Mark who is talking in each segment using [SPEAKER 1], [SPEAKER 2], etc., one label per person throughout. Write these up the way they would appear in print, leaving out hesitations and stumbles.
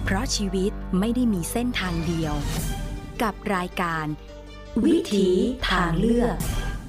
[SPEAKER 1] เพราะชีวิตไม่ได้มีเส้นทางเดียวกับรายการวิถีทางเลือก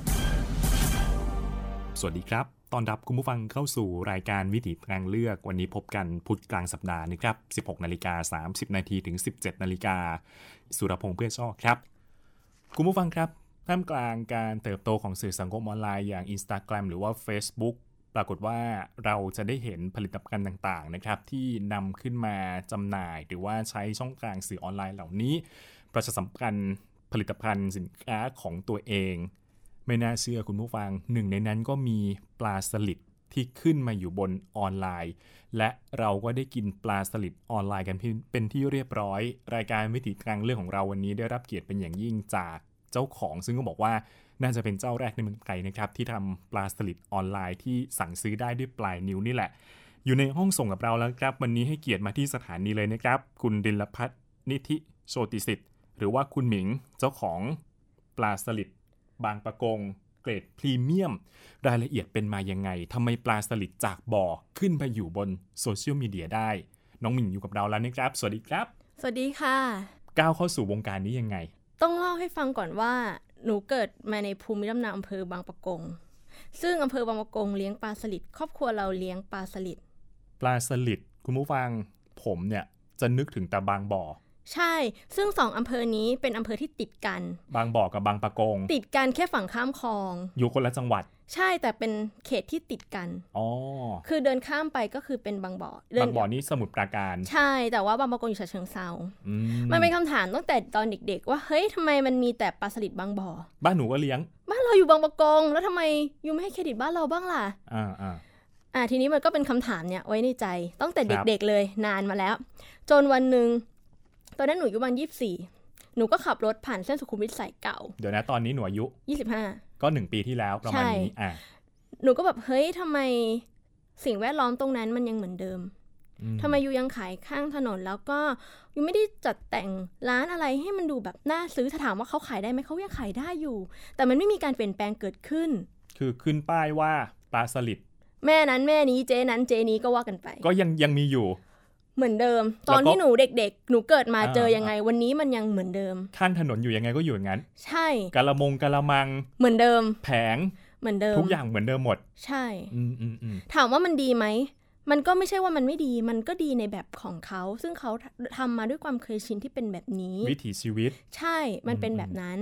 [SPEAKER 2] สวัสดีครับต้อนรับคุณผู้ฟังเข้าสู่รายการวิถีทางเลือกวันนี้พบกันพุธกลางสัปดาห์นะครับ 16:30 นถึง 17:00 นสุรพงษ์เพื่อชอบครับคุณผู้ฟังครับท่ามกลางการเติบโตของสื่อสังคมออนไลน์อย่าง Instagram หรือว่า Facebook ปรากฏว่าเราจะได้เห็นผลิตภัณฑ์ต่างๆนะครับที่นำขึ้นมาจำหน่ายหรือว่าใช้ช่องทางสื่อออนไลน์เหล่านี้ประชาสัมพันธ์ผลิตภัณฑ์สินค้าของตัวเองไม่น่าเชื่อคุณผู้ฟังหนึ่งในนั้นก็มีปลาสลิดที่ขึ้นมาอยู่บนออนไลน์และเราก็ได้กินปลาสลิดออนไลน์กันเป็นที่เรียบร้อยรายการวิถีทางเลือกของเราวันนี้ได้รับเกียรติเป็นอย่างยิ่งจากเจ้าของซึ่งก็บอกว่าน่าจะเป็นเจ้าแรกในเมืองไทยนะครับที่ทำปลาสลิดออนไลน์ที่สั่งซื้อได้ด้วยปลายนิ้วนี่แหละอยู่ในห้องส่งกับเราแล้วครับวันนี้ให้เกียรติมาที่สถานีเลยนะครับคุณดิลภัทรนิธิโชติสิทธิ์หรือว่าคุณหมิงเจ้าของปลาสลิดบางปะกงเกรดพรีเมียมรายละเอียดเป็นมายังไงทำไมปลาสลิดจากบ่อขึ้นไปอยู่บนโซเชียลมีเดียได้น้องหมิงอยู่กับเราแล้วนะครับสวัสดีครับ
[SPEAKER 3] สวัสดีค่ะ
[SPEAKER 2] ก้าวเข้าสู่วงการนี้ยังไง
[SPEAKER 3] ต้องเล่าให้ฟังก่อนว่าหนูเกิดมาในภูมิลำเนาอำเภอบางปะกงซึ่งอำเภอบางปะกงเลี้ยงปลาสลิดครอบครัวเราเลี้ยงปลาสลิด
[SPEAKER 2] คุณผู้ฟังผมเนี่ยจะนึกถึงแต่บางบ่อ
[SPEAKER 3] ใช่ซึ่ง2อำเภอนี้เป็นอำเภอที่ติดกัน
[SPEAKER 2] บางบ่อกับบางปะกง
[SPEAKER 3] ติดกันแค่ฝั่งข้ามคลอง
[SPEAKER 2] อยู่คนละจังหวัด
[SPEAKER 3] ใช่แต่เป็นเขตที่ติดกัน
[SPEAKER 2] อ๋อ
[SPEAKER 3] คือเดินข้ามไปก็คือเป็นบางบ่อบ
[SPEAKER 2] างบ่อนี้สมุทรปราการ
[SPEAKER 3] ใช่แต่ว่าบางปะกงอยู่ฉะเชิงเทรามันเป็นคำถามตั้งแต่ตอนเด็กๆว่าเฮ้ยทำไมมันมีแต่ปลาสลิดบางบ่อ
[SPEAKER 2] บ้านหนูก็เลี้ยง
[SPEAKER 3] บ้านเราอยู่บางปะกงแล้วทำไมยูไม่ให้เครดิตบ้านเราบ้างล่ะทีนี้มันก็เป็นคำถามเนี่ยไว้ในใจตั้งแต่เด็กๆเลยนานมาแล้วจนวันนึงตอนนั้นหนูอายุประมาณ24หนูก็ขับรถผ่านเส้นสุขุมวิทสายเก่า
[SPEAKER 2] เดี๋ยวนะตอนนี้หนูอายุ
[SPEAKER 3] 25
[SPEAKER 2] ก็1ปีที่แล้วประมาณนี้
[SPEAKER 3] หนูก็แบบเฮ้ยทำไมสิ่งแวดล้อมตรงนั้นมันยังเหมือนเดิมทำไมยูยังขายข้างถนนแล้วก็ยูไม่ได้จัดแต่งร้านอะไรให้มันดูแบบน่าซื้อถ้าถามว่าเขาขายได้ไหมเขายังขายได้อยู่แต่มันไม่มีการเปลี่ยนแปลงเกิดขึ้น
[SPEAKER 2] คือขึ้นป้ายว่าปลาสลิด
[SPEAKER 3] แม่นั้นแม่นี้เจ๊นั้นเจ๊นี้ก็ว่ากันไป
[SPEAKER 2] ก็ยังมีอยู่
[SPEAKER 3] เหมือนเดิมตอนที่หนูเด็กๆหนูเกิดมาเจอยังไงวันนี้มันยังเหมือนเดิม
[SPEAKER 2] ข้างถนนอยู่ยังไงก็อยู่อย่างนั้น
[SPEAKER 3] ใช่
[SPEAKER 2] กะละมัง
[SPEAKER 3] เหมือนเดิม
[SPEAKER 2] แผง
[SPEAKER 3] เหมือนเดิม
[SPEAKER 2] ทุกอย่างเหมือนเดิมหมด
[SPEAKER 3] ใช่ถามว่ามันดีไหมมันก็ไม่ใช่ว่ามันไม่ดีมันก็ดีในแบบของเขาซึ่งเขาทำมาด้วยความเคยชินที่เป็นแบบนี้
[SPEAKER 2] วิถีชีวิต
[SPEAKER 3] ใช่มันเป็นแบบนั้น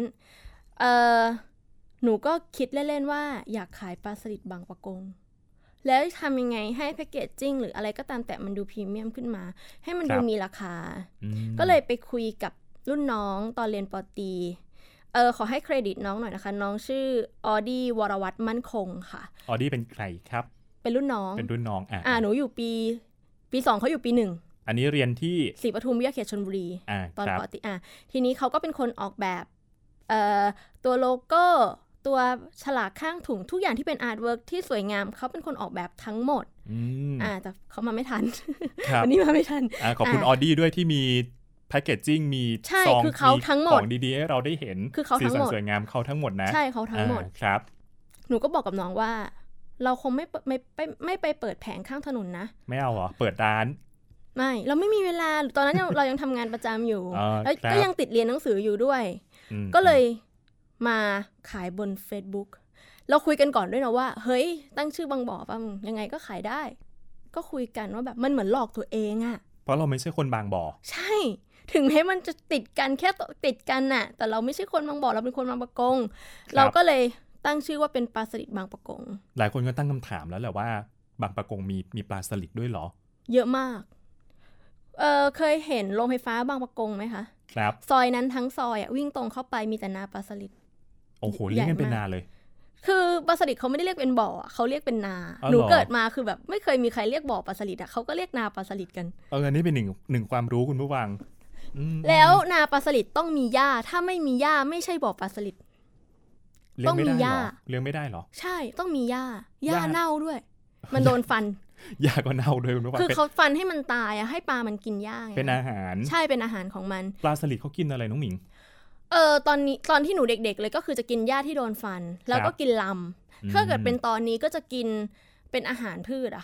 [SPEAKER 3] หนูก็คิดเล่นๆว่าอยากขายปลาสลิดบางปะกงแล้วทำยังไงให้แพคเกจจิ้งหรืออะไรก็ตามแต่มันดูพรีเมียมขึ้นมาให้มันดูมีราคาก็เลยไปคุยกับรุ่นน้องตอนเรียนป.ตรีขอให้เครดิตน้องหน่อยนะคะน้องชื่อออดี้วรวัฒน์มั่นคงค่ะ
[SPEAKER 2] ออดี้เป็นใครครับ
[SPEAKER 3] เป็นรุ่นน้องหนูอยู่ปี2เขาอยู่ปี1
[SPEAKER 2] อันนี้เรียนที่
[SPEAKER 3] ศรีปทุมวิทยาเขตชลบุรีตอนป.ตรีทีนี้เขาก็เป็นคนออกแบบตัวโลโก้ตัวฉลากข้างถุงทุกอย่างที่เป็นอาร์ตเวิร์กที่สวยงามเขาเป็นคนออกแบบทั้งหมดแต่เขามาไม่ทัน วันนี้มาไม่ทัน
[SPEAKER 2] ขอบคุณออดี้ด้วยที่มีแพคเกจจิ้งมีซองมีของดีๆให้เราได้เห็นสีสันสวยงามเขาทั้งหมดนะ
[SPEAKER 3] ใช่เขาทั้งหมด
[SPEAKER 2] ครับ
[SPEAKER 3] หนูก็บอกกับน้องว่าเราคงไม่ไปเปิดแผงข้างถนนนะ
[SPEAKER 2] ไม่เอาเหรอเปิดร้าน
[SPEAKER 3] ไม่เราไม่มีเวลาตอนนั้นเรายังทำงานประจำอยู่แล้วก็ยังติดเรียนหนังสืออยู่ด้วยก็เลยมาขายบน Facebook เราคุยกันก่อนด้วยนะว่าเฮ้ยตั้งชื่อบางบ่อป่ะยังไงก็ขายได้ก็คุยกันว่าแบบมันเหมือนหลอกตัวเองอะ
[SPEAKER 2] เพราะเราไม่ใช่คนบางบ่อ
[SPEAKER 3] ใช่ถึงแม้มันจะติดกันแค่ติดกันน่ะแต่เราไม่ใช่คนบางบ่อเราเป็นคนบางปะกงเราก็เลยตั้งชื่อว่าเป็นปลาสลิดบางปะกง
[SPEAKER 2] หลายคนก็ตั้งคำถามแล้วแหละว่าบางปะกงมีปลาสลิดด้วยเหรอ
[SPEAKER 3] เยอะมากเคยเห็นโรงไฟฟ้าบางปะกงไหมคะ
[SPEAKER 2] ครับ
[SPEAKER 3] ซอยนั้นทั้งซอยอ่ะวิ่งตรงเข้าไปมีแต่นาปลาสลิด
[SPEAKER 2] โอ้โหเรียกกันเป็นนาเลย
[SPEAKER 3] คือปลาสลิดเขาไม่ได้เรียกเป็นบ่อเขาเรียกเป็นนาหนูเกิดมาคือแบบไม่เคยมีใครเรียกบ่อปลาสลิดอ่ะเขาก็เรียกนาปลาสลิดกัน
[SPEAKER 2] อันนี้เป็นหนึ่งความรู้คุณผู้ฟัง
[SPEAKER 3] แล้วนาปลาสลิดต้องมีหญ้าถ้าไม่มีหญ้าไม่ใช่บ่อปลาสลิด
[SPEAKER 2] ต้องมีหญ้าเลี้ยงไม่ได้หรอ
[SPEAKER 3] ใช่ต้องมีหญ้าเน่าด้วยมันโดนฟัน
[SPEAKER 2] หญ้าก็เน่าด้วยคุณผู้ฟัง
[SPEAKER 3] คือเขาฟันให้มันตายอ่ะให้ปลามันกินหญ้า
[SPEAKER 2] เป็นอาหาร
[SPEAKER 3] ใช่เป็นอาหารของมัน
[SPEAKER 2] ปลาสลิดเขากินอะไรน้องหมิง
[SPEAKER 3] ตอนที่หนูเด็กๆเลยก็คือจะกินหญ้าที่โดนฟันแล้วก็กินลำถ้าเกิดเป็นตอนนี้ก็จะกินเป็นอาหารพืชอะค่ะ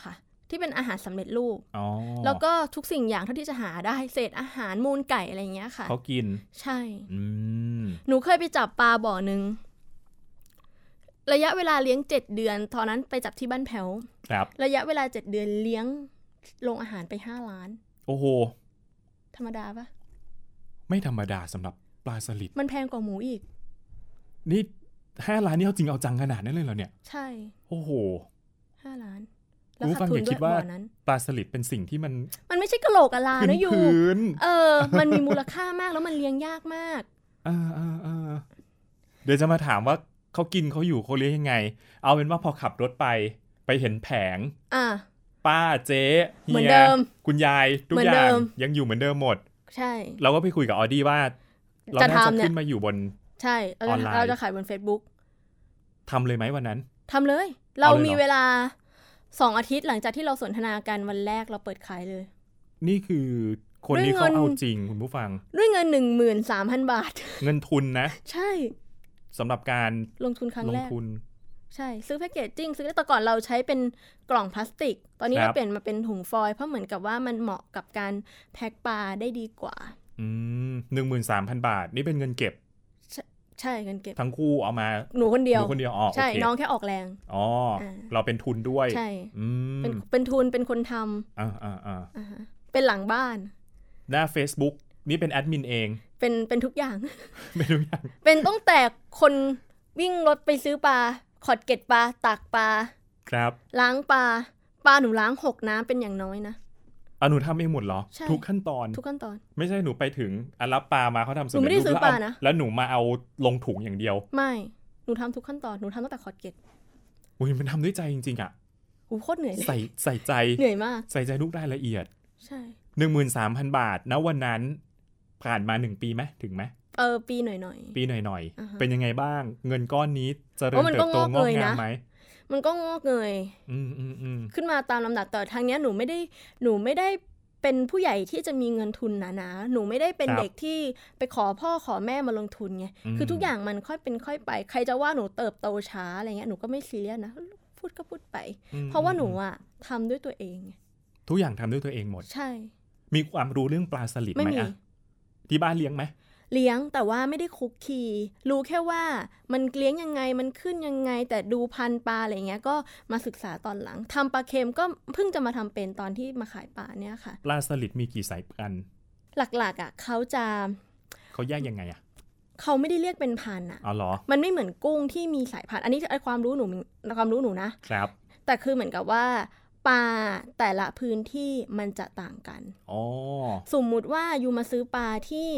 [SPEAKER 3] ที่เป็นอาหารสำเร็จรูป แล้วก็ทุกสิ่งอย่างเท่าที่จะหาได้เศษอาหารมูลไก่อะไรอย่างเงี้ยค่ะ
[SPEAKER 2] เขากิน
[SPEAKER 3] ใช่หนูเคยไปจับปลาบ่อนึงระยะเวลาเลี้ยง7เดือนตอนนั้นไปจับที่บ้านแพ้วระยะเวลา7เดือนเลี้ยงลงอาหารไป5 ล้าน
[SPEAKER 2] โอ้โห
[SPEAKER 3] ธรรมดาปะ
[SPEAKER 2] ไม่ธรรมดาสำหรับปลาสลิด
[SPEAKER 3] มันแพงกว่าหมูอีก
[SPEAKER 2] นี่5 ล้านนี่เอาจริงเอาจังขนาดนั้นเลยเหรอเนี่ย
[SPEAKER 3] ใช่
[SPEAKER 2] โอ้โห
[SPEAKER 3] 5 ล้าน
[SPEAKER 2] แล้วขาดทุนด้วยบ่อนั้นปลาสลิดเป็นสิ่งที่มัน
[SPEAKER 3] ไม่ใช่กะโหลกกะลานะอยู่มันมีมูลค่ามากแล้วมันเลี้ยงยากมาก
[SPEAKER 2] เดี๋ยวจะมาถามว่าเขากินเขาอยู่เขาเลี้ยงยังไงเอาเป็นว่าพอขับรถไปเห็นแผงป้าเจ๊เฮียคุณยายทุกอย่างยังอยู่เหมือนเดิมหมด
[SPEAKER 3] ใช่
[SPEAKER 2] เราก็ไปคุยกับออดี้ว่าเราน่าจะขึ้นมาอยู่บน
[SPEAKER 3] ใช่ออนไลน์เราจะขายบน Facebook
[SPEAKER 2] ทำเลยไหมวันนั้น
[SPEAKER 3] ทำเลยเรามีเวลา2 อาทิตย์หลังจากที่เราสนทนากันวันแรกเราเปิดขายเลย
[SPEAKER 2] นี่คือคนนี้เขาเอาจริงคุณผู้ฟัง
[SPEAKER 3] ด้วยเงิน 13,000 บาท
[SPEAKER 2] เงินทุนนะ
[SPEAKER 3] ใช่
[SPEAKER 2] สำหรับการ
[SPEAKER 3] ลงทุนครั้งแรกใช่ซื้อแพคเกจจิ้งซื้อแต่ก่อนเราใช้เป็นกล่องพลาสติกตอนนี้เราเปลี่ยนมาเป็นถุงฟอยล์เพราะเหมือนกับว่ามันเหมาะกับการแพ็คปลาได้ดีกว่า
[SPEAKER 2] 13,000 บาทนี่เป็นเงินเก็บ
[SPEAKER 3] ใช่เงินเก็บ
[SPEAKER 2] ทั้งคู่เอามา
[SPEAKER 3] หนูคนเดียว
[SPEAKER 2] อ๋อ
[SPEAKER 3] ใช่น้องแค่ออกแรง
[SPEAKER 2] เราเป็นทุนด้วย
[SPEAKER 3] ใช่เป็นทุนเป็นคนทำเป็นหลังบ้าน
[SPEAKER 2] หน้า Facebook นี่เป็นแอดมินเอง
[SPEAKER 3] เป็นทุกอย่าง
[SPEAKER 2] เป็นทุกอย่าง
[SPEAKER 3] เป็นต้องแต่คนวิ่งรถไปซื้อปลาขอดเกล็ดปลาตักปลา
[SPEAKER 2] ครับ
[SPEAKER 3] ล้างปลาหนูล้าง6 น้ำเป็นอย่างน้อยนะ
[SPEAKER 2] หนูทำเองหมดเหรอทุกขั้นตอนไม่ใช่หนูไปถึงรับปลามาเขาทำสำเร็จรูป
[SPEAKER 3] หนูไม่ได้ซื้อปลานะ
[SPEAKER 2] แล้วหนูมาเอาลงถุงอย่างเดียว
[SPEAKER 3] ไม่หนูทำทุกขั้นตอนหนูทำตั้งแต่ขอดเกล็ด
[SPEAKER 2] มันทำด้วยใจจริงๆอ่ะ
[SPEAKER 3] โคตรเหนื่อย
[SPEAKER 2] ใส่ใจ
[SPEAKER 3] เหนื่อยมาก
[SPEAKER 2] ใส่ใจทุกรายละเอียด
[SPEAKER 3] ใช่
[SPEAKER 2] 13,000 บาทณวันนั้นผ่านมา1 ปีไหมถึงไหม
[SPEAKER 3] ปีหน่อย
[SPEAKER 2] ๆปีหน่อยๆเป็นยังไงบ้างเงินก้อนนี้เจริญเติบโตงอกงามไหม
[SPEAKER 3] มันก็งอกเงยขึ้นมาตามลำดับแต่ทางนี้หนูไม่ได้เป็นผู้ใหญ่ที่จะมีเงินทุนหนาๆหนูไม่ได้เป็นเด็กที่ไปขอพ่อขอแม่มาลงทุนไงคือทุกอย่างมันค่อยเป็นค่อยไปใครจะว่าหนูเติบโตช้าอะไรเงี้ยหนูก็ไม่ซีเรียสนะพูดก็พูดไปเพราะว่าหนูอะทำด้วยตัวเอง
[SPEAKER 2] ทุกอย่างทำด้วยตัวเองหมด
[SPEAKER 3] ใช่
[SPEAKER 2] มีความรู้เรื่องปลาสลิดไหมอะที่บ้านเลี้ยงไหม
[SPEAKER 3] เลี้ยงแต่ว่าไม่ได้คุกคีรู้แค่ว่ามันเลี้ยงยังไงมันขึ้นยังไงแต่ดูพันปลาอะไรเงี้ยก็มาศึกษาตอนหลังทำปลาเค็มก็เพิ่งจะมาทำเป็นตอนที่มาขายปลาเนี่ยค่ะ
[SPEAKER 2] ปลาสลิดมีกี่สายพันธุ์
[SPEAKER 3] หลักๆอ่ะเขา
[SPEAKER 2] แยกยังไงอ่ะ
[SPEAKER 3] เขาไม่ได้เรียกเป็นพันธุ์อ่ะ
[SPEAKER 2] อ๋อเหรอ
[SPEAKER 3] มันไม่เหมือนกุ้งที่มีสายพันธุ์อันนี้ความรู้หนูนะครับแต่คือเหมือนกับว่าปลาแต่ละพื้นที่มันจะต่างกันสมมุติว่ายูมาซื้อปลาที่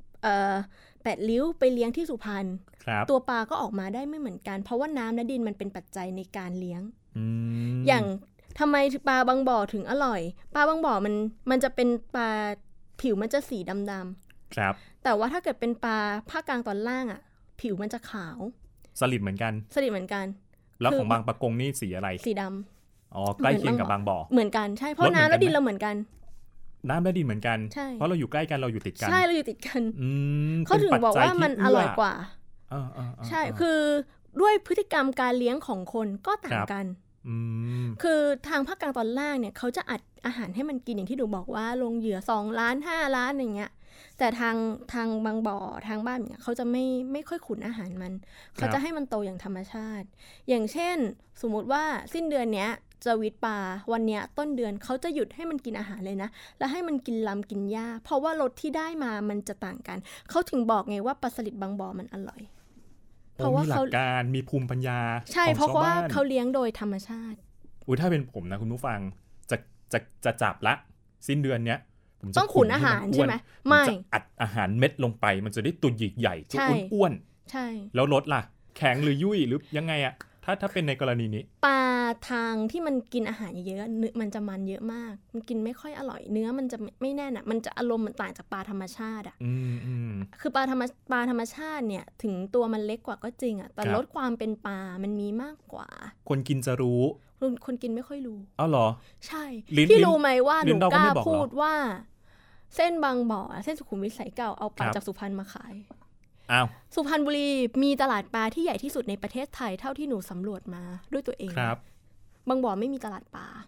[SPEAKER 3] 8 ริ้วไปเลี้ยงที่สุพรรณตัวปลาก็ออกมาได้ไม่เหมือนกันเพราะว่าน้ำและดินมันเป็นปัจจัยในการเลี้ยงอย่างทำไมปลาบางบ่อถึงอร่อยปลาบางบ่อมันจะเป็นปลาผิวมันจะสีดำๆครับแต่ว่าถ้าเกิดเป็นปลาภาคกลางตอนล่างอ่ะผิวมันจะขาว
[SPEAKER 2] สลิดเหมือนกัน
[SPEAKER 3] แล้ว
[SPEAKER 2] ของบางปะกงนี่สีอะไร
[SPEAKER 3] สีด
[SPEAKER 2] ำใกล้เคียงกับบางบ่อ
[SPEAKER 3] เหมือนกันใช่เพราะน้ำและดินเราเหมือนกัน
[SPEAKER 2] น้ำและดินเหมือนกันเพราะเราอยู่ใกล้กันเราอยู่ติดกัน
[SPEAKER 3] ใช่เราอยู่ติดกันเขาถึงบอกว่ามันอร่อยกว่าใช่คือด้วยพฤติกรรมการเลี้ยงของคนก็ต่างกันคือทางภาคกลางตอนล่างเนี่ยเขาจะอัดอาหารให้มันกินอย่างที่ดูบอกว่าลงเหยื่อ2 ล้าน5 ล้านอย่างเงี้ยแต่ทางบางบ่อทางบ้านเนี่ยเขาจะไม่ค่อยขุนอาหารมันเขาจะให้มันโตอย่างธรรมชาติอย่างเช่นสมมุติว่าสิ้นเดือนเนี้ยจะวิทย์ปลาวันเนี้ยต้นเดือนเขาจะหยุดให้มันกินอาหารเลยนะแล้วให้มันกินลำกินหญ้าเพราะว่ารสที่ได้มามันจะต่างกันเขาถึงบอกไงว่าปลาสลิดบางบ่อมันอร่อย
[SPEAKER 2] เพราะว่าเขามีหลักการมีภูมิปัญญา
[SPEAKER 3] ใช่เพราะว่าเขาเลี้ยงโดยธรรมชาติ
[SPEAKER 2] ถ้าเป็นผมนะคุณผู้ฟังจะจับละสิ้นเดือนเนี้ยผมจะ
[SPEAKER 3] ต้องขุนอาหารใช่ไหมไม่
[SPEAKER 2] จะอัดอาหารเม็ดลงไปมันจะได้ตัวใหญ่ๆตัวอ้วน
[SPEAKER 3] ๆใช่
[SPEAKER 2] แล้วรสล่ะแข็งหรือยุ่ยหรือยังไงอะถ้าเป็นในกรณีนี้
[SPEAKER 3] ปลาทางที่มันกินอาหารเยอะๆมันจะมันเยอะมากมันกินไม่ค่อยอร่อยเนื้อมันจะไม่แน่นอ่ะมันจะอารมณ์มันต่างจากปลาธรรมชาติอ่ะคือปลาธรรมชาติเนี่ยถึงตัวมันเล็กกว่าก็จริงอ่ะแต่รสความเป็นปลามันมีมากกว่า
[SPEAKER 2] คนกินจะรู้
[SPEAKER 3] คนกินไม่ค่อยรู้
[SPEAKER 2] เหรอ
[SPEAKER 3] ใช่พี่รู้ไหมว่าหนูกล้าพูดว่าเส้นบางบ่อเส้นสุขุมวิทสายเก่าเอาปลาจากสุพรรณมาขายสุพรรณบุรีมีตลาดปลาที่ใหญ่ที่สุดในประเทศไทยเท่าที่หนูสำรวจมาด้วยตัวเอง
[SPEAKER 2] ครับ
[SPEAKER 3] บางบ่อไม่มีตลาดปลา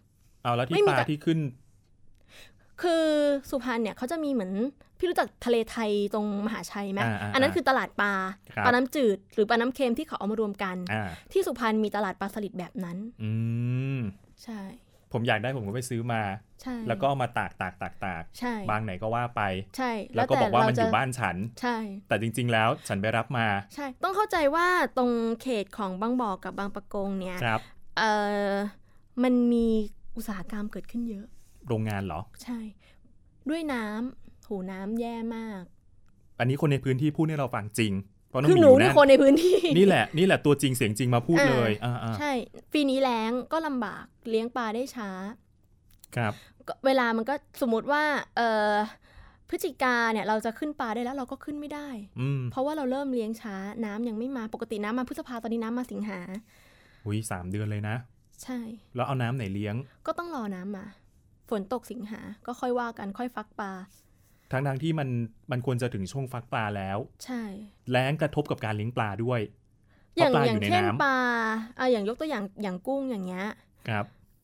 [SPEAKER 2] เอาแล้วที่ปลาที่ขึ้น
[SPEAKER 3] คือสุพรรณเนี่ยเขาจะมีเหมือนพี่รู้จักทะเลไทยตรงมหาชัยไหมอันนั้นคือตลาดปลาน้ำจืดหรือปลาน้ำเค็มที่เขาเอามารวมกันที่สุพรรณมีตลาดปลาสลิดแบบนั้นใช่
[SPEAKER 2] ผมอยากได้ผมก็ไปซื้อมาแล้วก็มาตากบางไหนก็ว่าไป
[SPEAKER 3] ใช่
[SPEAKER 2] แล้วก็บอกว่ามันอยู่บ้านฉัน
[SPEAKER 3] ใช่
[SPEAKER 2] แต่จริงๆแล้วฉันไปรับมา
[SPEAKER 3] ใช่ต้องเข้าใจว่าตรงเขตของบางบ่อกับบางปะกงเนี่ยมันมีอุตสาหกรรมเกิดขึ้นเยอะ
[SPEAKER 2] โรงงานเหรอ
[SPEAKER 3] ใช่ด้วยน้ำหูน้ำแย่มาก
[SPEAKER 2] อันนี้คนในพื้นที่พูดให้เราฟังจริง
[SPEAKER 3] คือหนูนี่คนในพื้นที่
[SPEAKER 2] นี่แหละตัวจริงเสียงจริงมาพูดเลย
[SPEAKER 3] ใช่ปีนี้แล้งก็ลำบากเลี้ยงปลาได้ช้า
[SPEAKER 2] ครับ
[SPEAKER 3] เวลามันก็สมมติว่าพฤศจิกาเนี่ยเราจะขึ้นปลาได้แล้วเราก็ขึ้นไม่ได้เพราะว่าเราเริ่มเลี้ยงช้าน้ำยังไม่มาปกติน้ำมาพฤษภาตอนนี้น้ำมาสิงหา
[SPEAKER 2] 3 เดือนเลยนะ
[SPEAKER 3] ใช่
[SPEAKER 2] แล้วเอาน้ำไหนเลี้ยง
[SPEAKER 3] ก็ต้องรอน้ำมาฝนตกสิงหาก็ค่อยว่ากันค่อยฟักปลา
[SPEAKER 2] ทั้งที่มันควรจะถึงช่วงฟักปลาแล้ว
[SPEAKER 3] ใช่
[SPEAKER 2] แล้งกระทบกับการเลี้ยงปลาด้วย
[SPEAKER 3] อย่างเช่นปลาอย่างยกตัวอย่างกุ้งอย่างเงี้ย
[SPEAKER 2] ครับ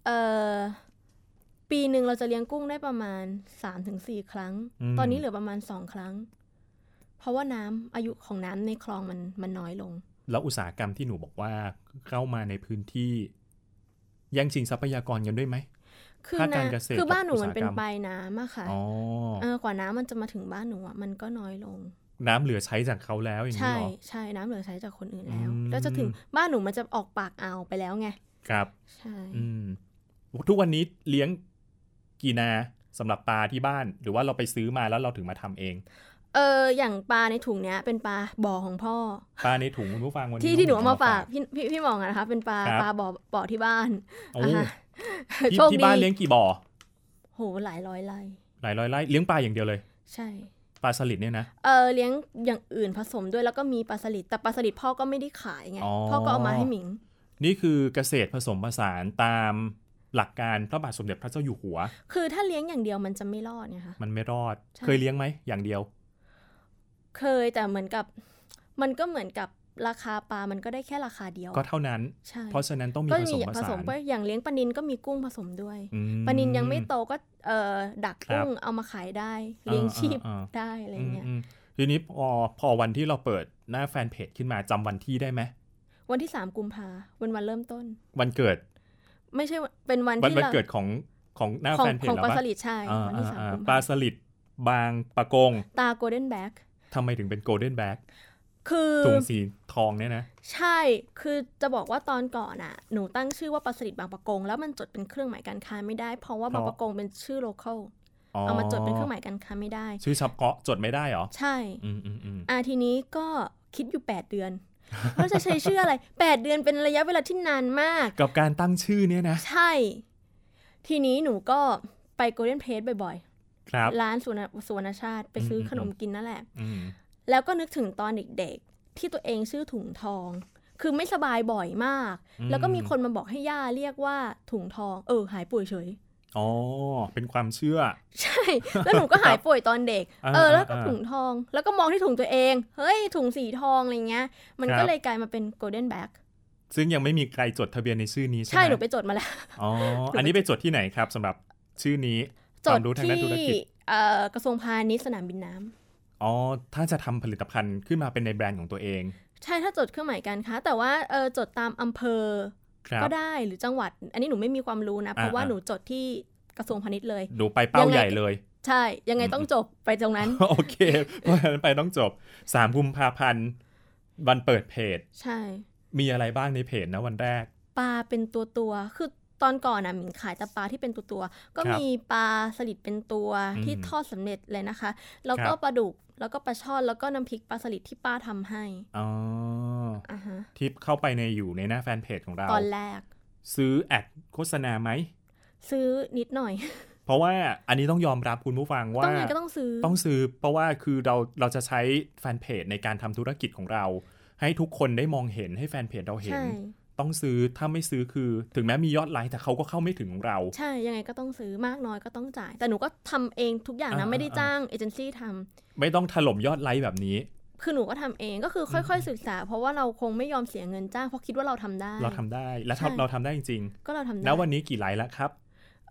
[SPEAKER 3] ปีนึงเราจะเลี้ยงกุ้งได้ประมาณ 3-4 ครั้งตอนนี้เหลือประมาณ2 ครั้งเพราะว่าอายุของน้ำในคลองมันน้อยลง
[SPEAKER 2] แล้วอุตสาหกรรมที่หนูบอกว่าเข้ามาในพื้นที่แย่งชิงทรัพยากรกันด้วยไหม
[SPEAKER 3] คือบ้านหนูมันเป็นปลายน้ำอะค่ะกว่าน้ำมันจะมาถึงบ้านหนูมันก็น้อยลง
[SPEAKER 2] น้ำเหลือใช้จากเขาแล้วอย่างนี้หรอ
[SPEAKER 3] ใช่น้ำเหลือใช้จากคนอื่นแล้วจะถึงบ้านหนูมันจะออกปากอ่าวไปแล้วไง
[SPEAKER 2] ครับ
[SPEAKER 3] ใช่
[SPEAKER 2] ทุกวันนี้เลี้ยงกี่นาสำหรับปลาที่บ้านหรือว่าเราไปซื้อมาแล้วเราถึงมาทำเอง
[SPEAKER 3] อย่างปลาในถุงเนี้ยเป็นปลาบ่อของพ่อ
[SPEAKER 2] ปลาในถุงคุณผู้ฟังวันนี้
[SPEAKER 3] ที่หนูเอามาฝากพี่มองนะคะเป็นปลาบ่อที่บ้าน
[SPEAKER 2] ที่บ้านเลี้ยงกี่บ่อ
[SPEAKER 3] โหหลายร้อยไร่
[SPEAKER 2] เลี้ยงปลาอย่างเดียวเลย
[SPEAKER 3] ใช่
[SPEAKER 2] ปลาสลิดเนี่ยนะ
[SPEAKER 3] เลี้ยงอย่างอื่นผสมด้วยแล้วก็มีปลาสลิดแต่ปลาสลิดพ่อก็ไม่ได้ขายไงพ่อก็เอามาให้หมิง
[SPEAKER 2] นี่คือเกษตรผสมผสานตามหลักการพระบาทสมเด็จพระเจ้าอยู่หัว
[SPEAKER 3] คือถ้าเลี้ยงอย่างเดียวมันจะไม่รอดไงคะ
[SPEAKER 2] มันไม่รอดเคยเลี้ยงไหมอย่างเดียว
[SPEAKER 3] เคยแต่เหมือนกับมันก็เหมือนกับราคาปลามันก็ได้แค่ราคาเดียว
[SPEAKER 2] ก็เท่านั้นเพราะฉะนั้นต้องมีผสม
[SPEAKER 3] ก็อย่างเลี้ยงปลานิลก็มีกุ้งผสมด้วยปลานิลยังไม่โตก็ดักกุ้งเอามาขายได้เลี้ยงชีพได้อะไรเงี้ย
[SPEAKER 2] ทีนี้พอวันที่เราเปิดหน้าแฟนเพจขึ้นมาจำวันที่ได้ไหม
[SPEAKER 3] วันที่3 กุมภาพันธ์วันเริ่มต้น
[SPEAKER 2] วันเกิด
[SPEAKER 3] ไม่ใช่เป็นวันที่
[SPEAKER 2] วันเกิดของหน้าแฟนเพจ
[SPEAKER 3] ของปลาสลิดใช่วันที่3 กุมภาพันธ์
[SPEAKER 2] ปลาสลิดบางปะกง
[SPEAKER 3] ตาโกลเด้นแบ็ค
[SPEAKER 2] ทำไมถึงเป็นโกลเด้นแบ็ค
[SPEAKER 3] คือ
[SPEAKER 2] ถุงสีทองเนี่ยนะ
[SPEAKER 3] ใช่คือจะบอกว่าตอนก่อนหนูตั้งชื่อว่าปลาสลิดบางปะกงแล้วมันจดเป็นเครื่องหมายการค้าไม่ได้เพราะว่าบางปะกงเป็นชื่อโลคอลเอามาจดเป็นเครื่องหมายการค้าไม่ได้
[SPEAKER 2] ชื่อเฉพาะจดไม่ได้หรอ
[SPEAKER 3] ใช่ทีนี้ก็คิดอยู่8 เดือนว่าจะใช้ชื่ออะไร8 เดือนเป็นระยะเวลาที่นานมาก
[SPEAKER 2] กับการตั้งชื่อเนี่ยนะ
[SPEAKER 3] ใช่ทีนี้หนูก็ไปโกลเด้นเพลสบ่อยๆร้านสุวรรณชาติไปซื้อขนมกินนั่นแหละแล้วก็นึกถึงตอนเด็กๆที่ตัวเองชื่อถุงทองคือไม่สบายบ่อยมากแล้วก็มีคนมาบอกให้ย่าเรียกว่าถุงทองหายป่วยเฉย
[SPEAKER 2] เป็นความเชื่อ
[SPEAKER 3] ใช่แล้วหนูก็หายป่วยตอนเด็กแล้วก็ถุงทองแล้วก็มองที่ถุงตัวเองเฮ้ยถุงสีทองอะไรเงี้ยมันก็เลยกลายมาเป็นโกลเด้นแบ็ค
[SPEAKER 2] ซึ่งยังไม่มีใครจดทะเบียนในชื่อนี้ใช่ไหม
[SPEAKER 3] ใช่หนูไปจดมาแล้ว
[SPEAKER 2] อันนี้ไปจดที่ไหนครับสำหรับชื่อนี้
[SPEAKER 3] จดที่กระทรวงพาณิชย์สนามบินน้
[SPEAKER 2] ำถ้าจะทำผลิตภัณฑ์ขึ้นมาเป็นในแบรนด์ของตัวเอง
[SPEAKER 3] ใช่ถ้าจดเครื่องหมายการค้าแต่ว่าจดตามอำเภอก็ได้หรือจังหวัดอันนี้หนูไม่มีความรู้นะเพราะว่าหนูจดที่กระทรวงพาณิชย์เลย
[SPEAKER 2] ดูไปเป้าใหญ่เลย
[SPEAKER 3] ใช่ยังไงต้องจบไปตรงนั้น
[SPEAKER 2] โอเคเพราะฉะนั้นไปต้องจบ3 กุมภาพันธ์วันเปิดเพจ
[SPEAKER 3] ใช่
[SPEAKER 2] มีอะไรบ้างในเพจนะวันแรก
[SPEAKER 3] ปลาเป็นตัวคือตอนก่อนหมิงขายแต่ปลาที่เป็นตัวก็มีปลาสลิดเป็นตัวที่ทอดสำเร็จเลยนะคะแล้วก็ปลาดุกแล้วก็ปลาช่อนแล้วก็น้ำพริกปลาสลิดที่ป้าทำให้
[SPEAKER 2] ที่เข้าไปอยู่ในหน้าแฟนเพจของเรา
[SPEAKER 3] ตอนแรก
[SPEAKER 2] ซื้อแอดโฆษณาไหม
[SPEAKER 3] ซื้อนิดหน่อย
[SPEAKER 2] เพราะว่าอันนี้ต้องยอมรับคุณผู้ฟังว่า
[SPEAKER 3] ต้อง
[SPEAKER 2] ซื้อเพราะว่าคือเราจะใช้แฟนเพจในการทำธุรกิจของเราให้ทุกคนได้มองเห็นให้แฟนเพจเราเห็นต้องซื้อถ้าไม่ซื้อคือถึงแม้มียอดไลค์แต่เขาก็เข้าไม่ถึงของเรา
[SPEAKER 3] ใช่ยังไงก็ต้องซื้อมากน้อยก็ต้องจ่ายแต่หนูก็ทำเองทุกอย่างนะไม่ได้จ้างเอเจนซี่ทำ
[SPEAKER 2] ไม่ต้องถล่มยอดไลค์แบบนี้
[SPEAKER 3] คือหนูก็ทำเองก็คือค่อยๆศึกษาเพราะว่าเราคงไม่ยอมเสียเงินจ้างเพราะคิดว่าเราทำได้
[SPEAKER 2] และเราทำได้จริง
[SPEAKER 3] ๆก็เราทำได้
[SPEAKER 2] แล้ววันนี้กี่ไลค์แล้วครับ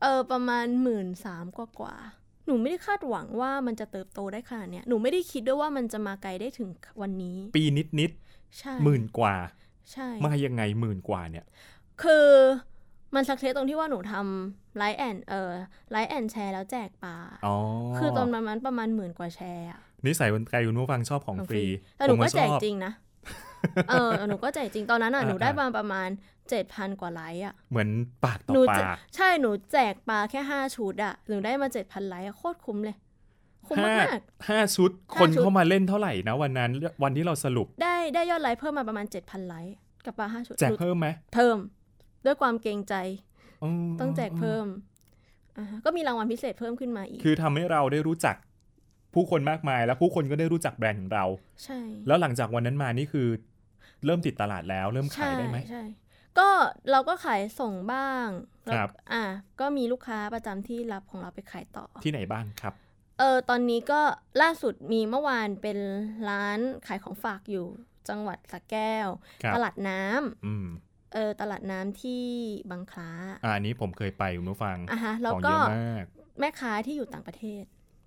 [SPEAKER 3] ประมาณ 13,000 กว่าหนูไม่ได้คาดหวังว่ามันจะเติบโตได้ขนาดเนี้ยหนูไม่ได้คิดด้วยว่ามันจะมาไกลได้ถึงวันนี้
[SPEAKER 2] ปีนิด
[SPEAKER 3] ใช่
[SPEAKER 2] 10,000 กว่า
[SPEAKER 3] ใช่
[SPEAKER 2] มายังไง10,000 กว่าเนี่ย
[SPEAKER 3] คือมันสักเซสตรงที่ว่าหนูทำไลฟ์แอนแชร์แล้วแจกปลาคือตอนนั้นประมาณ10,000 กว่าแชร์อะ
[SPEAKER 2] นิสัยคนไทยคุณผู้ฟังชอบของฟรี
[SPEAKER 3] แต่หนูก็แจกจริงนะหนูก็แจกจริงตอนนั้นอ่ะหนูได้ประมาณ 7,000 กว่าไลค์อ่ะ
[SPEAKER 2] เหมือนปากต่อปาก
[SPEAKER 3] ใช่หนูแจกปลาแค่5ชุดอ่ะหนูได้มา 7,000 ไลค์โคตรคุ้มเลยคุ้มมาก
[SPEAKER 2] 5ชุดคนเข้ามาเล่นเท่าไหร่นะวันนั้นวันที่เราสรุป
[SPEAKER 3] ได้ยอดไลค์เพิ่มมาประมาณ 7,000 ไลค์กับปลา5ชุด
[SPEAKER 2] แจกเพิ่มไหม
[SPEAKER 3] เพิ่มด้วยความเกรงใจต้องแจกเพิ่มก็มีรางวัลพิเศษเพิ่มขึ้นมาอีก
[SPEAKER 2] คือทำให้เราได้รู้จักผู้คนมากมายแล้วผู้คนก็ได้รู้จักแบรนด์ของเรา
[SPEAKER 3] ใช่
[SPEAKER 2] แล้วหลังจากวันนั้นมานี่คือเริ่มติดตลาดแล้วเริ่มขายได้ไหม
[SPEAKER 3] ใช่ก็เราก็ขายส่งบ้างครับก็มีลูกค้าประจำที่รับของเราไปขายต่อ
[SPEAKER 2] ที่ไหนบ้างครับ
[SPEAKER 3] ตอนนี้ก็ล่าสุดมีเมื่อวานเป็นร้านขายของฝากอยู่จังหวัดสระแก้วตลาดน้ำตลาดน้ำที่บางคล้า
[SPEAKER 2] อันนี้ผมเคยไปคุณผู้ฟัง
[SPEAKER 3] แล้วก็แม่ค้าที่อยู่ต่างประเทศ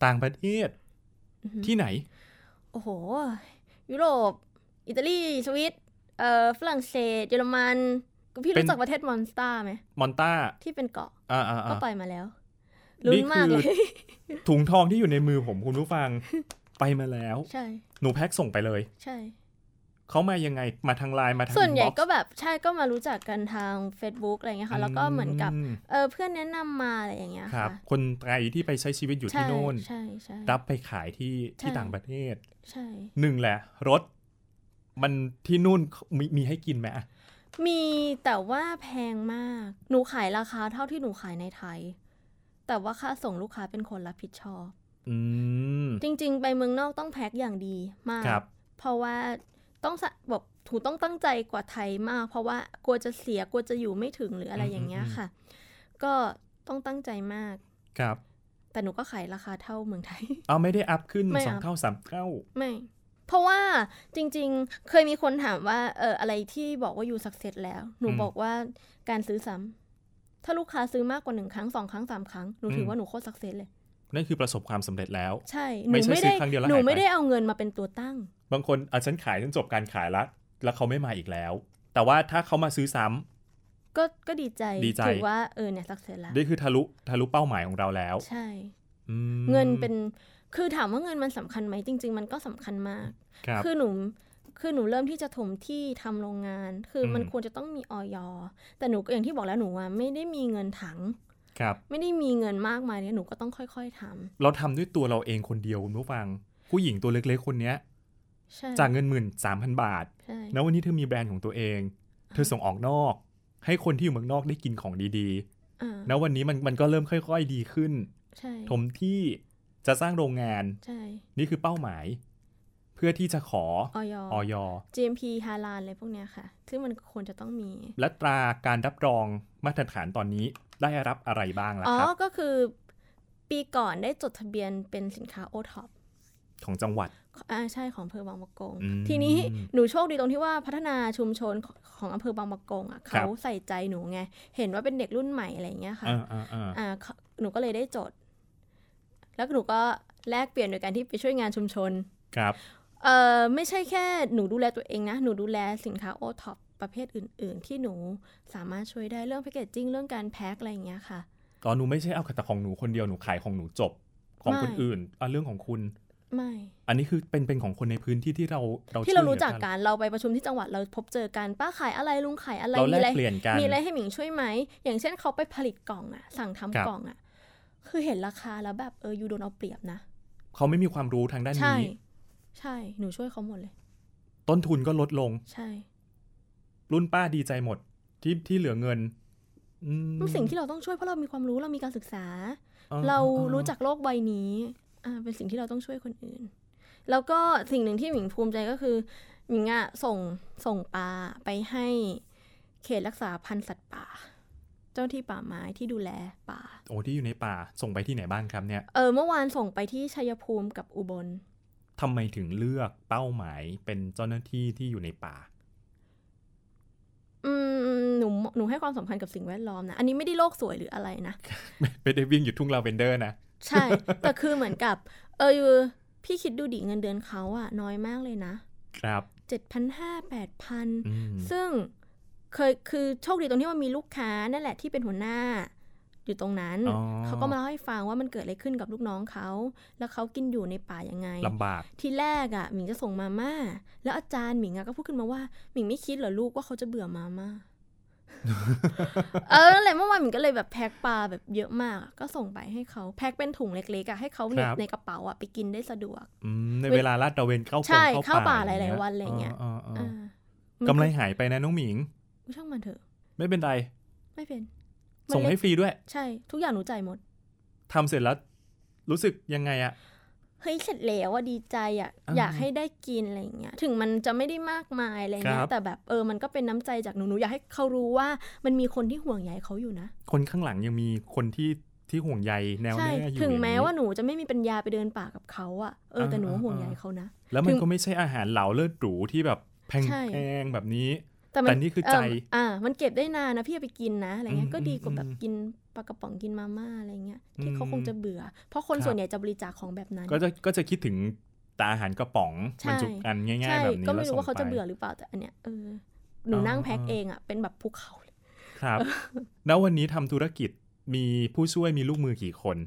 [SPEAKER 2] ที่ไหน
[SPEAKER 3] โอ้โหยุโรปอิตาลีสวิตฝรั่งเศสเยอรมันพี่รู้จักประเทศมอนสตาไหม
[SPEAKER 2] มอนตา
[SPEAKER 3] ที่เป็นเกาะก็ไปมาแล้วลุ้นมากเลย
[SPEAKER 2] ถุงทองที่อยู่ในมือผมคุณผู้ฟังไปมาแล้ว
[SPEAKER 3] ใช่
[SPEAKER 2] หนูแพ็คส่งไปเลย
[SPEAKER 3] ใช่
[SPEAKER 2] เขามายังไงมาทางไลน์มาทาง
[SPEAKER 3] ส่วนใหญ่ก็แบบใช่ก็มารู้จักกันทาง Facebook อะไรเงี้ยค่ะแล้วก็เหมือนกับเพื่อนแนะนำมาอะไรอย่างเงี้ยค่ะ
[SPEAKER 2] คนไทยที่ไปใช้ชีวิตอยู่ที่โน่น
[SPEAKER 3] ใช่
[SPEAKER 2] รับไปขายที่ต่างประเทศ
[SPEAKER 3] ใช่
[SPEAKER 2] 1แหละรถมันที่นู่นมีให้กินไหม
[SPEAKER 3] มีแต่ว่าแพงมากหนูขายราคาเท่าที่หนูขายในไทยแต่ว่าค่าส่งลูกค้าเป็นคนรับผิดชอบจริงๆไปเมืองนอกต้องแพ็คอย่างดีมากเพราะว่าต้องแบบถูกต้องตั้งใจกว่าไทยมากเพราะว่ากลัวจะเสียกลัวจะอยู่ไม่ถึงหรืออะไรอย่างเงี้ยค่ะก็ต้องตั้งใจมาก
[SPEAKER 2] ครับ
[SPEAKER 3] แต่หนูก็ขายราคาเท่าเมืองไทย
[SPEAKER 2] ไม่ได้อัพขึ้น2 เท่า3 เท่า
[SPEAKER 3] ไม่เพราะว่าจริงๆเคยมีคนถามว่าอะไรที่บอกว่าอยู่สักเซสแล้วหนูบอกว่าการซื้อซ้ำถ้าลูกค้าซื้อมากกว่า1 ครั้ง2 ครั้ง3 ครั้งหนูถือว่าหนูโคตรสักเซสเลย
[SPEAKER 2] นั่นคือประสบความสำเร็จแล้ว
[SPEAKER 3] ใช่
[SPEAKER 2] ไม่ใช่ซื้อครั้งเดียวแล้ว
[SPEAKER 3] หนูไม่ได้เอาเงินมาเป็นตัวตั้ง
[SPEAKER 2] บางคนฉันขายฉันจบการขายแล้วเขาไม่มาอีกแล้วแต่ว่าถ้าเขามาซื้อซ้
[SPEAKER 3] ำก็ดีใจถือว่าเนี่ยสักเซสแล้ว
[SPEAKER 2] นี่คือทะลุเป้าหมายของเราแล้ว
[SPEAKER 3] ใช่เงินเป็นคือถามว่าเงินมันสำคัญไหมจริงๆมันก็สำคัญมากคือหนูเริ่มที่จะถมที่ทำโรงงานคือมันควรจะต้องมีอย.แต่หนูอย่างที่บอกแล้วหนูไม่ได้มีเงินถังไม่ได้มีเงินมากมายเนี่ยหนูก็ต้องค่อยๆทำ
[SPEAKER 2] เราทำด้วยตัวเราเองคนเดียวคุณผู้ฟังผู้หญิงตัวเล็กๆคนนี้จากเงิน 13,000 บาทแล้ววันนี้เธอมีแบรนด์ของตัวเองเธอส่งออกนอกให้คนที่อยู่เมืองนอกได้กินของดีๆแล้ววันนี้มันก็เริ่มค่อยๆดีขึ้นถมที่จะสร้างโรงงานนี่คือเป้าหมายเพื่อที่จะขออย.
[SPEAKER 3] GMP ฮาลาลอะไรพวกเนี้ยค่ะซึ่งมันควรจะต้องมี
[SPEAKER 2] และตราการรับรองมาตรฐานตอนนี้ได้รับอะไรบ้างล่ะครับ
[SPEAKER 3] ก็คือปีก่อนได้จดทะเบียนเป็นสินค้า OTOP
[SPEAKER 2] ของจังหวัด
[SPEAKER 3] ใช่ของอำเภอบางปะกงทีนี้หนูโชคดีตรงที่ว่าพัฒนาชุมชนของอำเภอบางปะกงเขาใส่ใจหนูไงเห็นว่าเป็นเด็กรุ่นใหม่อะไรอย่างเงี้ยค่ะหนูก็เลยได้จดแล้วหนูก็แลกเปลี่ยนโดยการที่ไปช่วยงานชุมชน
[SPEAKER 2] ครับ
[SPEAKER 3] ไม่ใช่แค่หนูดูแลตัวเองนะหนูดูแลสินค้า OTOP ประเภทอื่นๆที่หนูสามารถช่วยได้เรื่องแพคเกจจิ้งเรื่องการแพ็คอะไรอย่างเงี้ยค่ะ
[SPEAKER 2] หนูไม่ใช่เอาแต่ของหนูคนเดียวหนูขายของหนูจบของคนอื่นเรื่องของคุณ
[SPEAKER 3] ไม่
[SPEAKER 2] อันนี้คือเป็นของคนในพื้นที่ที่เรา
[SPEAKER 3] รู้จักกันเราไปประชุมที่จังหวัดเราพบเจอกันป้าขายอะไรลุงขายอะไร
[SPEAKER 2] มี
[SPEAKER 3] อะไรให้หมิงช่วยไหมอย่างเช่นเขาไปผลิตกล่องสั่งทำกล่องคือเห็นราคาแล้วแบบยูโดนเอาเปรียบนะ
[SPEAKER 2] เขาไม่มีความรู้ทางด้านนี้
[SPEAKER 3] ใช่หนูช่วยเขาหมดเลย
[SPEAKER 2] ต้นทุนก็ลดลง
[SPEAKER 3] ใช่
[SPEAKER 2] รุ่นป้าดีใจหมดที่เหลือเงิน
[SPEAKER 3] สิ่งที่เราต้องช่วยเพราะเรามีความรู้เรามีการศึกษาเรารู้จักโลกใบนี้เป็นสิ่งที่เราต้องช่วยคนอื่นแล้วก็สิ่งหนึ่งที่หมิงภูมิใจก็คือหมิงส่งปลาไปให้เขตรักษาพันธุ์สัตว์ป่าเจ้าที่ป่าไม้ที่ดูแลป่า
[SPEAKER 2] ที่อยู่ในป่าส่งไปที่ไหนบ้างครับเนี่ย
[SPEAKER 3] เมื่อวานส่งไปที่ชัยภูมิกับอุบล
[SPEAKER 2] ทำไมถึงเลือกเป้าหมายเป็นเจ้าหน้าที่ที่อยู่ในป่า
[SPEAKER 3] หนูให้ความสำคัญกับสิ่งแวดล้อมนะอันนี้ไม่ได้โลกสวยหรืออะไรนะ
[SPEAKER 2] ไม่ได้วิ่งอยู่ทุ่งลาเวนเดอร์นะ
[SPEAKER 3] ใช่แต่คือเหมือนกับพี่คิดดูดิเงินเดือนเขาอะน้อยมากเลยนะครับ 7,500 8,000 ซึ่งคือโชคดีตรงที่ว่ามีลูกค้านั่นแหละที่เป็นหัวหน้าอยู่ตรงนั้นเขาก็มาเล่าให้ฟังว่ามันเกิดอะไรขึ้นกับลูกน้องเขาแล้วเขากินอยู่ในป่ายังไง
[SPEAKER 2] ลำบาก
[SPEAKER 3] ทีแรกอ่ะหมิงจะส่งมาม่าแล้วอาจารย์หมิงก็พูดขึ้นมาว่าหมิงไม่คิดเหรอลูกว่าเขาจะเบื่อมาม่า นั่นแหละเมื่อวานหมิงก็เลยแบบแพ็คปลาแบบเยอะมากก็ส่งไปให้เขาแพ็คเป็นถุงเล็กๆอ่ะให้เขาเหน็บในกระเป๋าอ่ะไปกินได้สะดวก
[SPEAKER 2] ในเวลาลาดตระเวนเข้าป่า
[SPEAKER 3] หลายๆวันอะไรเงี้ย
[SPEAKER 2] กำไรหายไปนะน้องหมิง
[SPEAKER 3] ช่างมันเถอะ
[SPEAKER 2] ไม่เป็นไร
[SPEAKER 3] ไม่เป็น
[SPEAKER 2] ส่งให้ฟรีด้วย
[SPEAKER 3] ใช่ทุกอย่างหนูจ่ายหมด
[SPEAKER 2] ทำเสร็จแล้วรู้สึกยังไงอะ
[SPEAKER 3] เฮ้ยเสร็จแล้วอะดีใจอะอยากให้ได้กินอะไรอย่างเงี้ยถึงมันจะไม่ได้มากมายอะไรเงี้ยแต่แบบมันก็เป็นน้ำใจจากหนูอยากให้เขารู้ว่ามันมีคนที่ห่วงใยเขาอยู่นะ
[SPEAKER 2] คนข้างหลังยังมีคนที่ห่วงใยแนวแน่อยู่
[SPEAKER 3] ถึงแม้ว่าหนูจะไม่มีปัญญาไปเดินป่ากับเขาอะแต่หนูห่วงใยเขานะ
[SPEAKER 2] แล้วมันก็ไม่ใช่อาหารเหลาเลิศหรูที่แบบแพงแบบนี้แต่นี่คือใจ
[SPEAKER 3] มันเก็บได้นานนะพี่ไปกินนะอะไรเงี้ยก็ดีกว่าแบบกินปลากระป๋องกินมาม่าอะไรเงี้ยที่เขาคงจะเบื่อเพราะคนส่วนใหญ่จะบริจาคของแบบนั้น
[SPEAKER 2] ก็จะคิดถึงตาอาหารกระป๋องบรรจุอันง่ายๆแบบนี้
[SPEAKER 3] ก็ไม่รู้ว่าเขาจะเบื่อหรือเปล่าแต่อันเนี้ยหนูนั่งแพ็คเองอ่ะเป็นแบบภูเขาเลย
[SPEAKER 2] ครับแล้ววันนี้ทำธุรกิจมีผู้ช่วยมีลูกมือกี่คน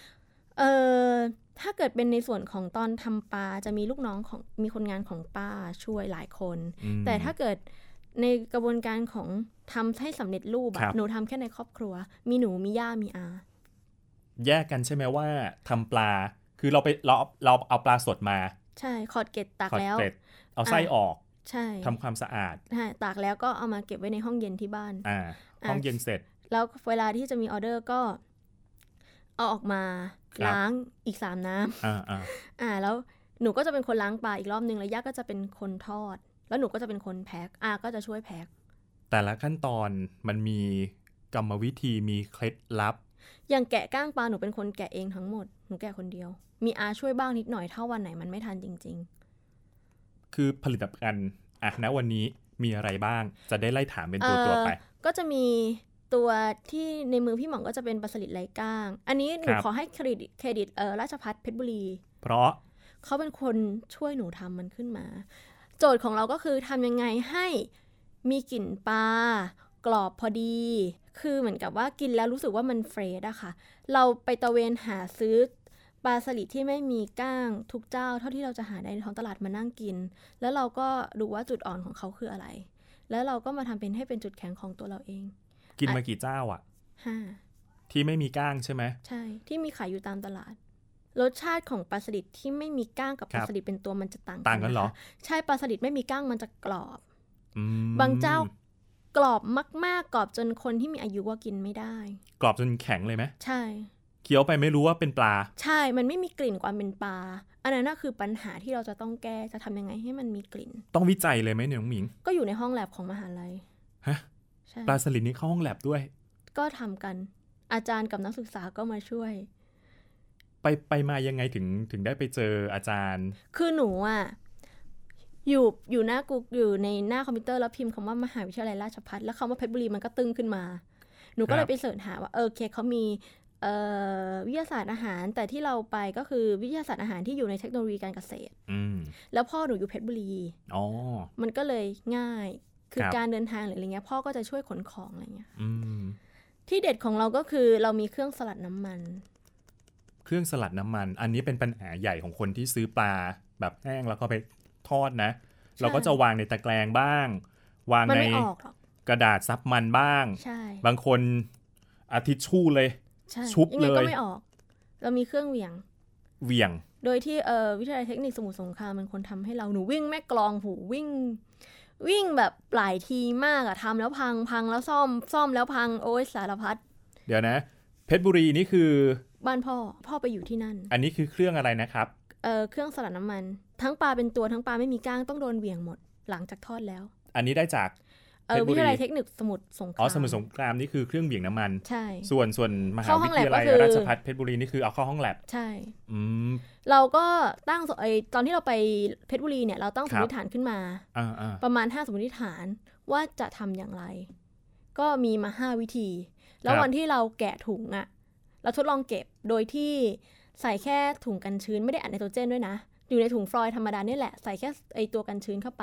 [SPEAKER 3] ถ้าเกิดเป็นในส่วนของตอนทำปลาจะมีลูกน้องของมีคนงานของป้าช่วยหลายคนแต่ถ้าเกิดในกระบวนการของทำให้สำเร็จรูปหนูทำแค่ในครอบครัวมีหนูมีย่ามีอา
[SPEAKER 2] แยกกันใช่ไหมว่าทำปลาคือเราเอาปลาสดมา
[SPEAKER 3] ใช่ขอดเกล็ดตากแล้ว
[SPEAKER 2] เอาไส้ออก
[SPEAKER 3] ใช่
[SPEAKER 2] ทำความสะอาด
[SPEAKER 3] ใช่ตากแล้วก็เอามาเก็บไว้ในห้องเย็นที่บ้าน
[SPEAKER 2] ห้องเย็นเสร็จ
[SPEAKER 3] แล้วเวลาที่จะมีออเดอร์ก็เอาออกมาล้างอีก3น้ำแล้วหนูก็จะเป็นคนล้างปลาอีกรอบนึงแล้วย่าก็จะเป็นคนทอดแล้วหนูก็จะเป็นคนแพ็คก็จะช่วยแพ็ค
[SPEAKER 2] แต่ละขั้นตอนมันมีกรรมวิธีมีเคล็ดลับ
[SPEAKER 3] อย่างแกะก้างปลาหนูเป็นคนแกะเองทั้งหมดหนูแกะคนเดียวมีช่วยบ้างนิดหน่อยถ้าวันไหนมันไม่ทันจริง
[SPEAKER 2] ๆคือผลิตภัณฑ์ณวันนี้มีอะไรบ้างจะได้ไล่ถามเป็นตัวไป
[SPEAKER 3] ก็จะมีตัวที่ในมือพี่หม่องก็จะเป็นปลาสลิดไร้ก้างอันนี้หนูขอให้เครดิตราชภัฏเพชรบุรี
[SPEAKER 2] เพราะ
[SPEAKER 3] เขาเป็นคนช่วยหนูทำมันขึ้นมาโจทย์ของเราก็คือทำยังไงให้มีกลิ่นปลากรอบพอดีคือเหมือนกับว่ากินแล้วรู้สึกว่ามันเฟรชอะค่ะเราไปตะเวนหาซื้อปลาสลิดที่ไม่มีก้างทุกเจ้าเท่าที่เราจะหาได้ในท้องตลาดมานั่งกินแล้วเราก็ดูว่าจุดอ่อนของเขาคืออะไรแล้วเราก็มาทำให้เป็นจุดแข็งของตัวเราเอง
[SPEAKER 2] กินมากี่เจ้าอะ5ที่ไม่มีก้างใช่ไหม
[SPEAKER 3] ใช่ที่มีขายอยู่ตามตลาดรสชาติของปลาสลิดที่ไม่มีก้างกับปลาสลิดเป็นตัวมันจะต่าง
[SPEAKER 2] กันเหรอ
[SPEAKER 3] ใช่ปลาสลิดไม่มีก้างมันจะกรอบบางเจ้ากรอบมากๆกรอบจนคนที่มีอายุว่ากินไม่ได้
[SPEAKER 2] กรอบจนแข็งเลยไหม
[SPEAKER 3] ใช่
[SPEAKER 2] เคี้ยวไปไม่รู้ว่าเป็นปลา
[SPEAKER 3] ใช่มันไม่มีกลิ่นความเป็นปลาอันนั้นคือปัญหาที่เราจะต้องแก้จะทำยังไงให้มันมีกลิ่น
[SPEAKER 2] ต้องวิจัยเลยไหมเนี่ยน้องหมิง
[SPEAKER 3] ก็อยู่ในห้องแลบของมหาลัย
[SPEAKER 2] ฮะใช่ปลาสลิดนี้เข้าห้องแลบด้วย
[SPEAKER 3] ก็ทำกันอาจารย์กับนักศึกษาก็มาช่วย
[SPEAKER 2] ไปมายังไงถึงได้ไปเจออาจารย์
[SPEAKER 3] คือหนูอยู่หน้ากูอยู่ในหน้าคอมพิวเตอร์แล้วพิมพ์คำว่ามหาวิทยาลัยราชภัฏแล้วคำว่าเพชรบุรีมันก็ตึ้งขึ้นมาหนูก็เลยไปเสิร์ชหาว่าเขามีวิทยาศาสตร์อาหารแต่ที่เราไปก็คือวิทยาศาสตร์อาหารที่อยู่ในเทคโนโลยีการเกษตรแล้วพ่อหนูอยู่เพชรบุรีมันก็เลยง่ายคือการเดินทางหรืออะไรเงี้ยพ่อก็จะช่วยขนของอะไรเงี้ยที่เด็ดของเราก็คือเรามีเครื่องสลัดน้ำมัน
[SPEAKER 2] เครื่องสลัดน้ำมันอันนี้เป็นปัญหาใหญ่ของคนที่ซื้อปลาแบบแห้งแล้วก็ไปทอดนะเราก็จะวางในตะแกรงบ้างวางในกระดาษซับมันบ้างบางคนอาทิชชู่เลยชุบเลย
[SPEAKER 3] ก็ไม่ออกเรามีเครื่องเหวี่ยงโดยที่วิทยาลัยเทคนิคสมุทรสงครามเป็นคนทำให้เราหนูวิ่งแม่กลองหูวิ่งแบบหลายทีมากทำแล้วพังแล้วซ่อมแล้วพังโอ้ยสารพัด
[SPEAKER 2] เดี๋ยวนะเพชรบุรีนี่คือ
[SPEAKER 3] บ้านพ่อไปอยู่ที่นั่น
[SPEAKER 2] อันนี้คือเครื่องอะไรนะครับ
[SPEAKER 3] เครื่องสลัดน้ำมันทั้งปลาเป็นตัวทั้งปลาไม่มีก้างต้องโดนเหวี่ยงหมดหลังจากทอดแล้ว
[SPEAKER 2] อันนี้ได้จาก
[SPEAKER 3] วิทยาลัยเทคนิคสมุทรสงคราม
[SPEAKER 2] สมุทรสงครามนี่คือเครื่องเหวี่ยงน้ำมัน
[SPEAKER 3] ใช่
[SPEAKER 2] ส่วนมหาวิทยาลัยราชภัฏเพชรบุรีนี่คือเอาเข้าห้องแลบ
[SPEAKER 3] ใช่เราก็ตั้งตอนที่เราไปเพชรบุรีเนี่ยเราตั้งสมมติฐานขึ้นมาประมาณ5สมมติฐานว่าจะทำอย่างไรก็มีมา5วิธีแล้ววันที่เราแกะถุงอะเราทดลองเก็บโดยที่ใส่แค่ถุงกันชื้นไม่ได้อัดไนโตรเจนด้วยนะอยู่ในถุงฟลอยล์ธรรมดานี่แหละใส่แค่ไอตัวกันชื้นเข้าไป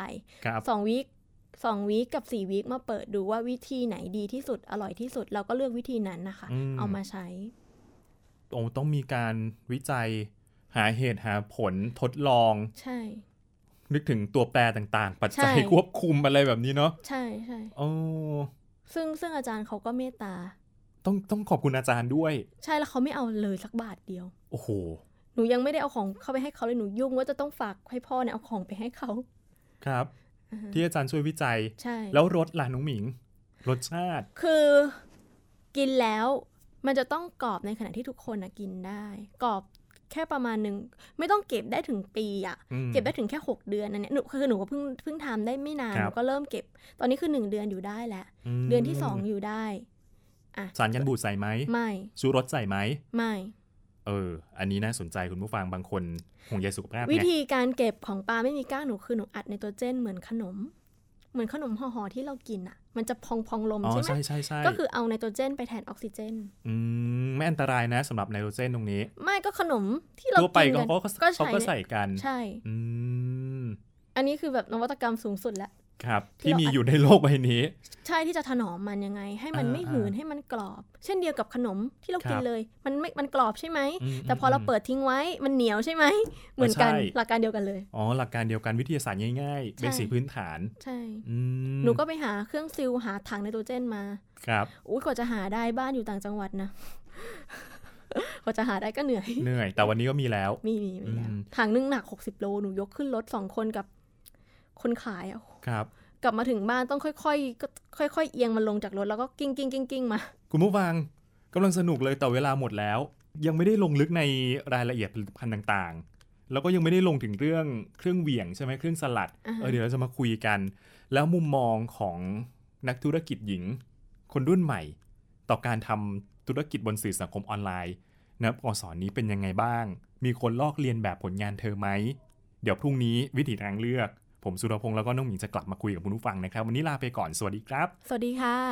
[SPEAKER 3] 2 วีคกับ4 วีคมาเปิดดูว่าวิธีไหนดีที่สุดอร่อยที่สุดเราก็เลือกวิธีนั้นนะคะเอามาใช้
[SPEAKER 2] ต้องมีการวิจัยหาเหตุหาผลทดลอง
[SPEAKER 3] ใช่
[SPEAKER 2] นึกถึงตัวแปรต่างๆปัจจัยควบคุมอะไรแบบนี้เนาะ
[SPEAKER 3] ใช่ใช่ซึ่งอาจารย์เขาก็เมตตา
[SPEAKER 2] ต้องขอบคุณอาจารย์ด้วย
[SPEAKER 3] ใช่แล้วเขาไม่เอาเลยสักบาทเดียว
[SPEAKER 2] โอ้โห
[SPEAKER 3] หนูยังไม่ได้เอาของเข้าไปให้เขาเลยหนูยุ่งว่าจะต้องฝากให้พ่อเนี่ยเอาของไปให้เขา
[SPEAKER 2] ครับที่อาจารย์ช่วยวิจัย
[SPEAKER 3] ใช่
[SPEAKER 2] แล้วรสล่ะน้องหมิงรสชาติ
[SPEAKER 3] คือกินแล้วมันจะต้องกรอบในขณะที่ทุกคนกินได้กรอบแค่ประมาณนึงไม่ต้องเก็บได้ถึงปีเก็บได้ถึงแค่6 เดือนนั่นเนี่ยคือหนูก็เพิ่งทำได้ไม่นานหนูก็เริ่มเก็บตอนนี้คือ1 เดือนอยู่ได้แล้วเดือนที่2อยู่ได้
[SPEAKER 2] สารกันบูดใส่ไหม
[SPEAKER 3] ไม่
[SPEAKER 2] ชูรสใส่ไหม
[SPEAKER 3] ไม่
[SPEAKER 2] อันนี้น่าสนใจคุณผู้ฟังบางคนห่วงใยสุขภาพ
[SPEAKER 3] วิธีการเก็บของปลาไม่มีก้างหนูคือหนูอัดไนโตรเจนเหมือนขนมห่อๆที่เรากินมันจะพองลมใช่ไหม
[SPEAKER 2] ใช่
[SPEAKER 3] ก็คือเอาไนโตรเจนไปแทนออกซิเจน
[SPEAKER 2] ไม่อันตรายนะสำหรับไนโตรเจนตรงนี้
[SPEAKER 3] ไม่ก็ขนมที่เรากินกัน
[SPEAKER 2] เขาก็ใส่กัน
[SPEAKER 3] ใช่อันนี้คือแบบนวัตกรรมสูงสุดแล้ว
[SPEAKER 2] ครับที่มีอยู่ในโลกใบนี้
[SPEAKER 3] ใช่ที่จะถนอมมันยังไงให้มันไม่หืนให้มันกรอบเช่นเดียวกับขนมที่เรากินเลยมันกรอบใช่ไหมแต่พอเราเปิดทิ้งไว้มันเหนียวใช่ไหมเหมือนกันหลักการเดียวกันเลย
[SPEAKER 2] หลักการเดียวกันวิทยาศาสตร์ง่ายๆเบสิกพื้นฐาน
[SPEAKER 3] ใช่หนูก็ไปหาเครื่องซิลหาถังไนโตรเจนมา
[SPEAKER 2] ครับ
[SPEAKER 3] กว่าจะหาได้บ้านอยู่ต่างจังหวัดนะกว่าจะหาได้ก็เหนื่อย
[SPEAKER 2] แต่วันนี้ก็มีแล้ว
[SPEAKER 3] มีแล้วถังนึงหนัก60 โลหนูยกขึ้นรถ2 คนกับคนขาย
[SPEAKER 2] ครับ
[SPEAKER 3] กลับมาถึงบ้านต้องค่อยๆเอียงมันลงจากรถแล้วก็กิ้งมา
[SPEAKER 2] คุณผู้ฟังกำลังสนุกเลยแต่เวลาหมดแล้วยังไม่ได้ลงลึกในรายละเอียดผลิตภัณฑ์ต่างๆแล้วก็ยังไม่ได้ลงถึงเรื่องเครื่องเหวี่ยงใช่ไหมเครื่องสลัดเดี๋ยวเราจะมาคุยกันแล้วมุมมองของนักธุรกิจหญิงคนรุ่นใหม่ต่อการทำธุรกิจบนสื่อสังคมออนไลน์นะกสนี้เป็นยังไงบ้างมีคนลอกเลียนแบบผลงานเธอไหมเดี๋ยวพรุ่งนี้วิถีทางเลือกผมสุรพงษ์แล้วก็น้องหมิงจะกลับมาคุยกับคุณผู้ฟังนะครับวันนี้ลาไปก่อนสวัสดีครับ
[SPEAKER 3] สวัสดีค่ะ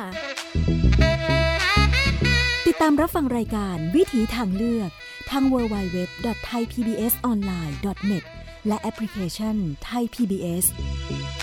[SPEAKER 1] ติดตามรับฟังรายการวิถีทางเลือกทาง www.thaipbsonline.net และแอปพลิเคชัน Thai PBS